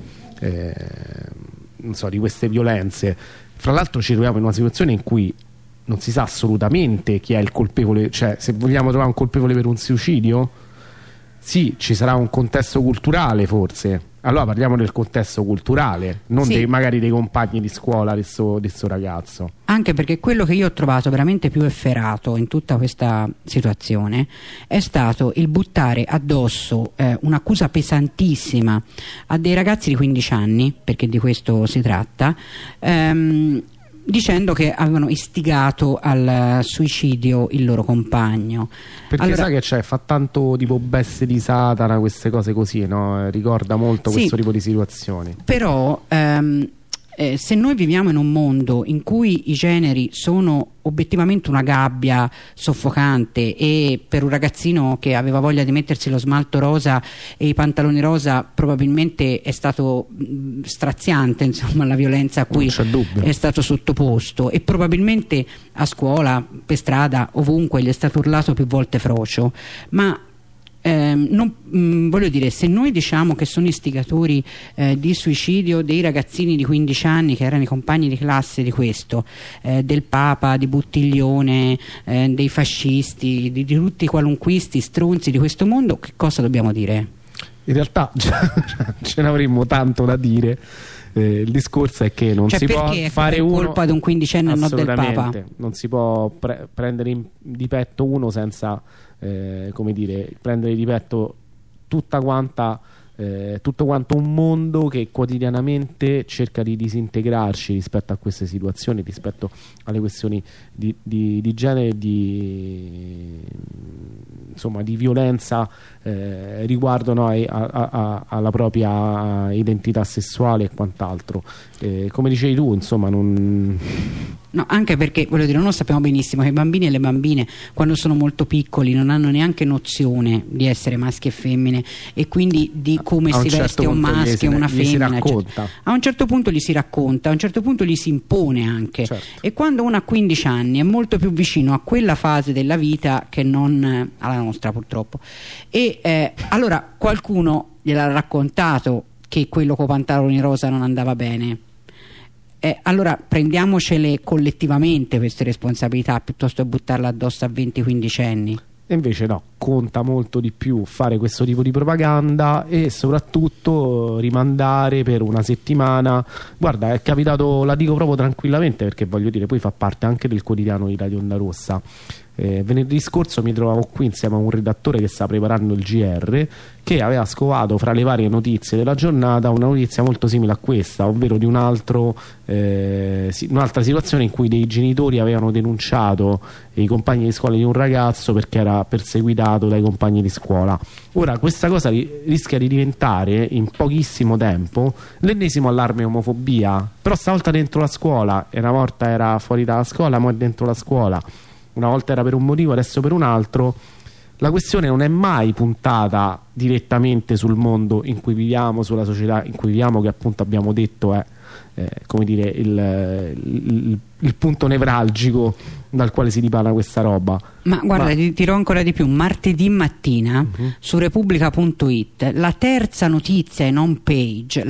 di queste violenze. Fra l'altro ci troviamo in una situazione in cui non si sa assolutamente chi è il colpevole, cioè se vogliamo trovare un colpevole per un suicidio, sì, ci sarà un contesto culturale forse, allora parliamo del contesto culturale, non sì, magari dei compagni di scuola di sto ragazzo. Anche perché quello che io ho trovato veramente più efferato in tutta questa situazione è stato il buttare addosso un'accusa pesantissima a dei ragazzi di 15 anni, perché di questo si tratta, dicendo che avevano istigato al suicidio il loro compagno. Perché allora, sai che c'è, fa tanto tipo bestie di Satana, queste cose così, no? Ricorda molto questo tipo di situazioni. Però se noi viviamo in un mondo in cui i generi sono obiettivamente una gabbia soffocante, e per un ragazzino che aveva voglia di mettersi lo smalto rosa e i pantaloni rosa probabilmente è stato straziante, insomma, la violenza a cui è stato sottoposto, e probabilmente a scuola, per strada, ovunque gli è stato urlato più volte frocio, ma voglio dire, se noi diciamo che sono istigatori di suicidio dei ragazzini di 15 anni che erano i compagni di classe di questo, del Papa, di Buttiglione, dei fascisti, di tutti i qualunquisti stronzi di questo mondo, che cosa dobbiamo dire? In realtà ce ne avremmo tanto da dire. Il discorso è che non si può fare colpa di un quindicenne e non del Papa. Non si può prendere di petto uno senza come dire, prendere di petto tutto quanto un mondo che quotidianamente cerca di disintegrarci rispetto a queste situazioni, rispetto alle questioni di genere, insomma, di violenza riguardo alla propria identità sessuale e quant'altro. Come dicevi tu, insomma, no, anche perché, voglio dire, noi sappiamo benissimo che i bambini e le bambine, quando sono molto piccoli, non hanno neanche nozione di essere maschi e femmine, e quindi di come si veste un maschio e una femmina, eccetera. A un certo punto gli si racconta, a un certo punto gli si impone anche, certo. E quando uno ha 15 anni è molto più vicino a quella fase della vita che non alla nostra, purtroppo, e allora qualcuno gliel'ha raccontato che quello con pantaloni rosa non andava bene. Allora prendiamocele collettivamente queste responsabilità, piuttosto che buttarle addosso a 20-15 anni. E invece no, conta molto di più fare questo tipo di propaganda e soprattutto rimandare per una settimana. Guarda, è capitato, la dico proprio tranquillamente, perché voglio dire, poi fa parte anche del quotidiano di Radio Onda Rossa. Venerdì scorso mi trovavo qui insieme a un redattore che sta preparando il GR, che aveva scovato fra le varie notizie della giornata una notizia molto simile a questa, ovvero di un'altra situazione in cui dei genitori avevano denunciato i compagni di scuola di un ragazzo perché era perseguitato dai compagni di scuola. Ora questa cosa rischia di diventare in pochissimo tempo l'ennesimo allarme omofobia, però stavolta dentro la scuola, e una volta era fuori dalla scuola, ma è dentro la scuola. Una volta era per un motivo, adesso per un altro. La questione non è mai puntata direttamente sul mondo in cui viviamo, sulla società in cui viviamo, che appunto abbiamo detto è come dire, il punto nevralgico dal quale si ripara questa roba. Ma guarda, ti dirò ancora di più. Martedì mattina su Repubblica.it la terza notizia in home page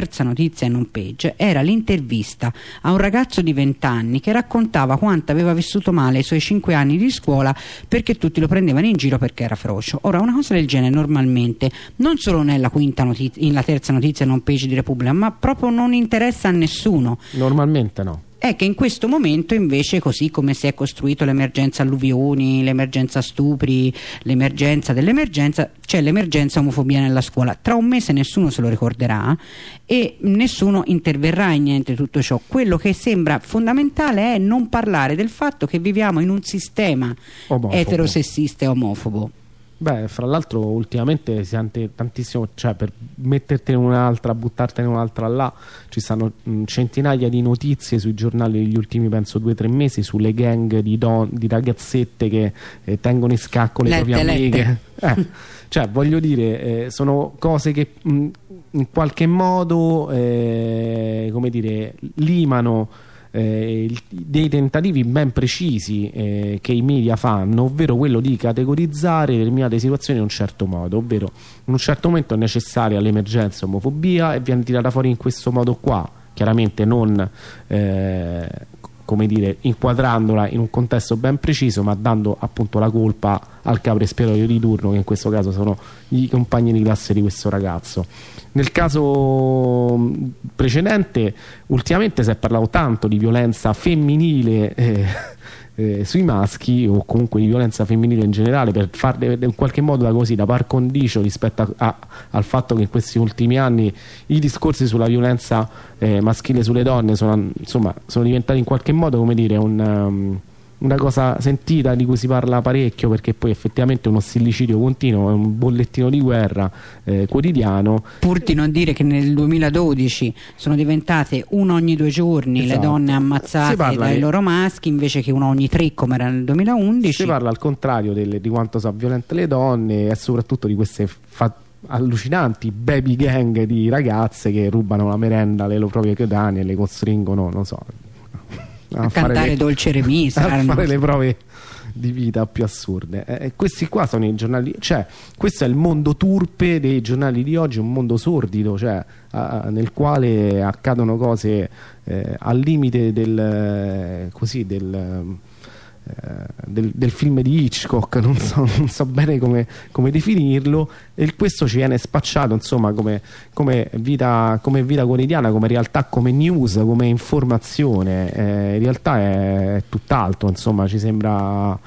era l'intervista a un ragazzo di 20 anni che raccontava quanto aveva vissuto male i suoi 5 anni di scuola perché tutti lo prendevano in giro perché era frocio. Ora, una cosa del genere normalmente non solo nella terza notizia in home page di Repubblica, ma proprio non interessa a nessuno. Normalmente no. È che in questo momento invece, così come si è costruito l'emergenza alluvioni, l'emergenza stupri, l'emergenza dell'emergenza, c'è l'emergenza omofobia nella scuola. Tra un mese nessuno se lo ricorderà e nessuno interverrà in niente di tutto ciò. Quello che sembra fondamentale è non parlare del fatto che viviamo in un sistema eterosessista e omofobo. Beh, fra l'altro ultimamente si sente tantissimo, cioè per mettertene un'altra, buttartene un'altra là, ci stanno centinaia di notizie sui giornali degli ultimi, penso, 2 o 3 mesi sulle gang di ragazzette che tengono in scacco le proprie amiche. Cioè, voglio dire, sono cose che in qualche modo come dire, limano dei tentativi ben precisi che i media fanno, ovvero quello di categorizzare determinate situazioni in un certo modo, ovvero in un certo momento è necessaria l'emergenza omofobia e viene tirata fuori in questo modo qua, chiaramente non come dire, inquadrandola in un contesto ben preciso, ma dando appunto la colpa al capo espiatorio di turno, che in questo caso sono i compagni di classe di questo ragazzo. Nel caso precedente, ultimamente si è parlato tanto di violenza femminile sui maschi, o comunque di violenza femminile in generale, per farle in qualche modo da par condicio rispetto al fatto che in questi ultimi anni i discorsi sulla violenza maschile sulle donne sono diventati in qualche modo, come dire, una cosa sentita, di cui si parla parecchio, perché poi effettivamente è uno stillicidio continuo, è un bollettino di guerra quotidiano. Pur di non dire che nel 2012 sono diventate una ogni 2 giorni le donne ammazzate dai loro maschi, invece che una ogni 3 come era nel 2011. Si parla al contrario di quanto sono violente le donne e soprattutto di queste allucinanti baby gang di ragazze che rubano la merenda alle loro proprie coetanee e le costringono, non so, a cantare Dolce Remisa, a fare le prove di vita più assurde. Questi qua sono i giornali, cioè questo è il mondo turpe dei giornali di oggi, un mondo sordido, cioè nel quale accadono cose al limite del film di Hitchcock, non so bene come definirlo, e questo ci viene spacciato insomma come vita quotidiana, come realtà, come news, come informazione. In realtà è tutt'altro, insomma, ci sembra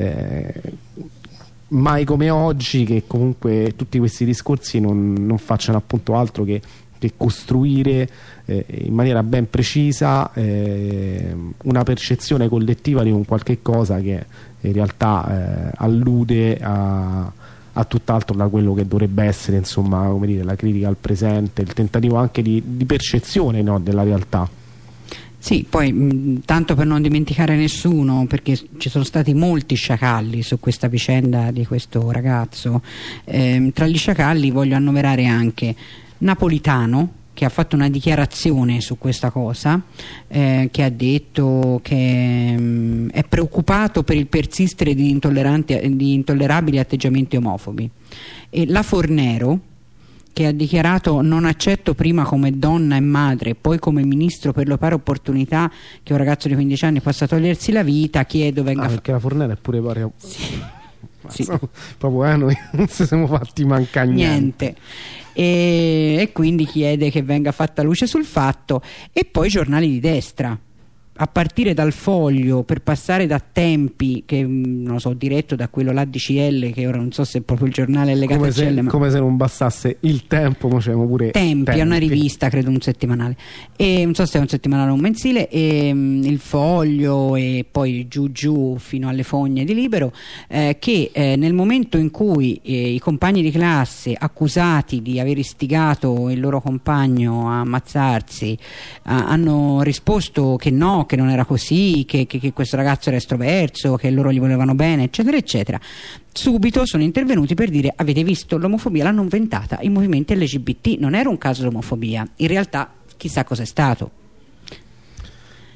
mai come oggi che comunque tutti questi discorsi non facciano appunto altro che costruire in maniera ben precisa una percezione collettiva di un qualche cosa che in realtà allude a tutt'altro da quello che dovrebbe essere, insomma, come dire, la critica al presente, il tentativo anche di percezione, no, della realtà. Sì, poi tanto per non dimenticare nessuno, perché ci sono stati molti sciacalli su questa vicenda di questo ragazzo, tra gli sciacalli voglio annoverare anche Napolitano, che ha fatto una dichiarazione su questa cosa, che ha detto che è preoccupato per il persistere di intollerabili atteggiamenti omofobi, e la Fornero, che ha dichiarato: non accetto prima come donna e madre, poi come ministro per le pari opportunità che un ragazzo di 15 anni possa togliersi la vita, chiedo venga perché la Fornero è pure pari sì. Proprio noi non ci siamo fatti mancare niente. E quindi chiede che venga fatta luce sul fatto. E poi giornali di destra, a partire dal Foglio, per passare da Tempi, che non so, diretto da quello là di CL, che ora non so se è proprio il giornale è legato a CL, ma come se non bastasse il Tempo, facciamo pure Tempi è una rivista, credo un settimanale, e non so se è un settimanale o un mensile, e il Foglio e poi giù fino alle fogne di Libero, che nel momento in cui i compagni di classe accusati di aver istigato il loro compagno a ammazzarsi hanno risposto che no, che non era così, che questo ragazzo era estroverso, che loro gli volevano bene, eccetera eccetera, subito sono intervenuti per dire: avete visto, l'omofobia l'hanno inventata i movimenti LGBT, non era un caso d'omofobia, in realtà chissà cos'è stato.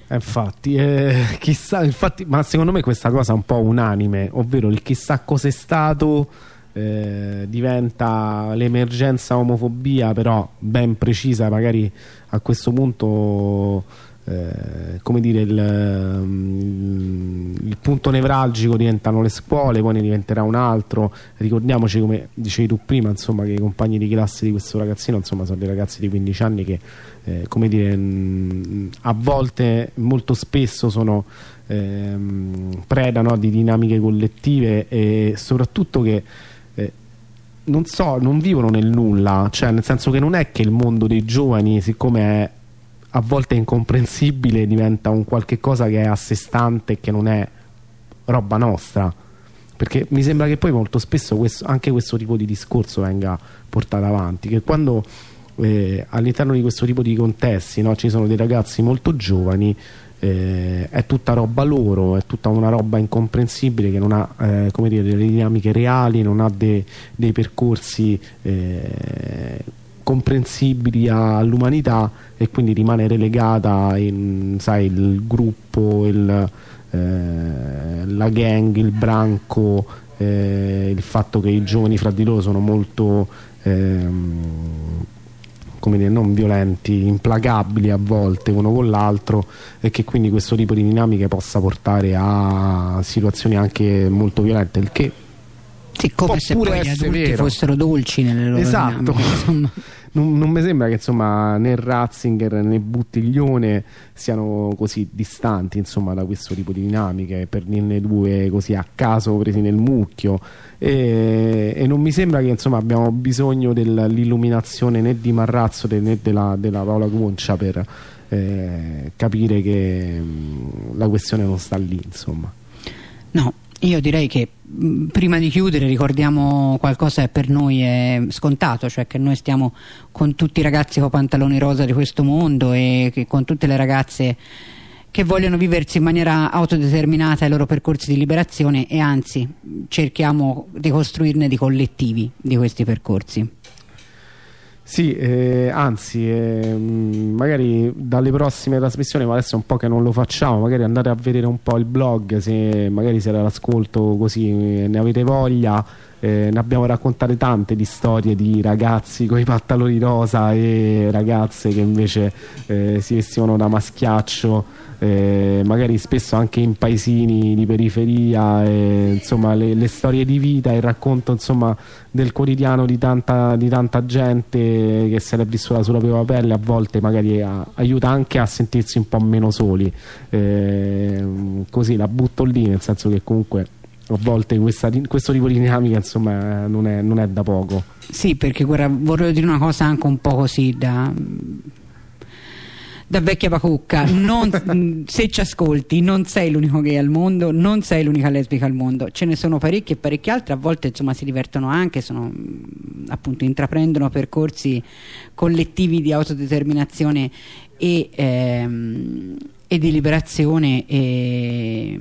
Infatti, chissà, infatti, ma secondo me questa cosa è un po' unanime, ovvero il chissà cos'è stato diventa l'emergenza omofobia, però ben precisa, magari a questo punto come dire, il punto nevralgico diventano le scuole, poi ne diventerà un altro. Ricordiamoci, come dicevi tu prima, insomma, che i compagni di classe di questo ragazzino, insomma, sono dei ragazzi di 15 anni che come dire, a volte, molto spesso sono preda, no, di dinamiche collettive, e soprattutto che non vivono nel nulla, cioè nel senso che non è che il mondo dei giovani, siccome è a volte incomprensibile, diventa un qualche cosa che è a sé stante e che non è roba nostra, perché mi sembra che poi molto spesso anche questo tipo di discorso venga portato avanti, che quando all'interno di questo tipo di contesti, no, ci sono dei ragazzi molto giovani, è tutta roba loro, è tutta una roba incomprensibile che non ha come dire, delle dinamiche reali, non ha dei percorsi comprensibili all'umanità, e quindi rimane relegata in, sai, il gruppo, la gang, il branco, il fatto che i giovani fra di loro sono molto come dire, non violenti, implacabili a volte uno con l'altro, e che quindi questo tipo di dinamiche possa portare a situazioni anche molto violente, il che sì, come se poi gli adulti fossero dolci nelle loro dinamiche, insomma. Non mi sembra che, insomma, né Ratzinger né Buttiglione siano così distanti, insomma, da questo tipo di dinamiche, per dirne due così a caso presi nel mucchio, e non mi sembra che, insomma, abbiamo bisogno dell'illuminazione né di Marrazzo né della Paola Concia per capire che la questione non sta lì, insomma. No, io direi che prima di chiudere ricordiamo qualcosa che per noi è scontato, cioè che noi stiamo con tutti i ragazzi con pantaloni rosa di questo mondo, e che con tutte le ragazze che vogliono viversi in maniera autodeterminata i loro percorsi di liberazione, e anzi cerchiamo di costruirne di collettivi di questi percorsi. Sì, anzi, magari dalle prossime trasmissioni, ma adesso è un po' che non lo facciamo, magari andate a vedere un po' il blog, se magari siete all'ascolto così ne avete voglia. Ne abbiamo raccontate tante di storie di ragazzi con i pantaloni rosa e ragazze che invece si vestivano da maschiaccio, magari spesso anche in paesini di periferia, insomma le storie di vita, il racconto, insomma, del quotidiano di tanta gente che se l'è vissuta sulla propria pelle, a volte magari aiuta anche a sentirsi un po' meno soli, così la butto lì, nel senso che comunque a volte questo tipo di dinamica, insomma, non è da poco. Sì, perché vorrei dire una cosa anche un po' così da vecchia bacucca, se ci ascolti non sei l'unico gay al mondo, non sei l'unica lesbica al mondo, ce ne sono parecchi e parecchi altri, a volte, insomma, si divertono anche, appunto, intraprendono percorsi collettivi di autodeterminazione e di liberazione, e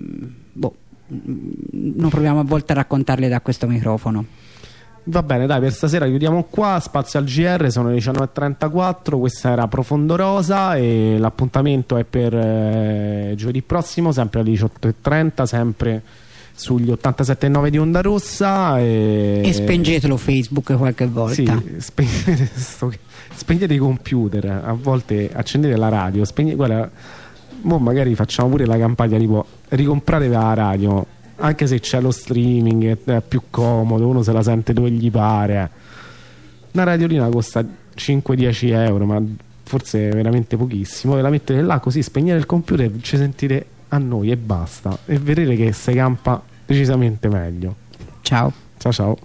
non proviamo a volte a raccontarle da questo microfono. Va bene, dai, per stasera chiudiamo qua. Spazio al GR, sono le 19:34. Questa era Profondo Rosa e l'appuntamento è per giovedì prossimo, sempre alle 18:30, sempre sugli 87.9 di Onda Rossa, e spengetelo Facebook qualche volta. Sì, spegnete i computer, a volte accendete la radio, guarda, mo magari facciamo pure la campagna tipo ricompratevi la radio, anche se c'è lo streaming, è più comodo, uno se la sente dove gli pare. Una radiolina costa 5-10 euro, ma forse veramente pochissimo, ve la mettete là, così spegnete il computer, ci sentite a noi e basta, e vedrete che si campa decisamente meglio. Ciao. Ciao ciao.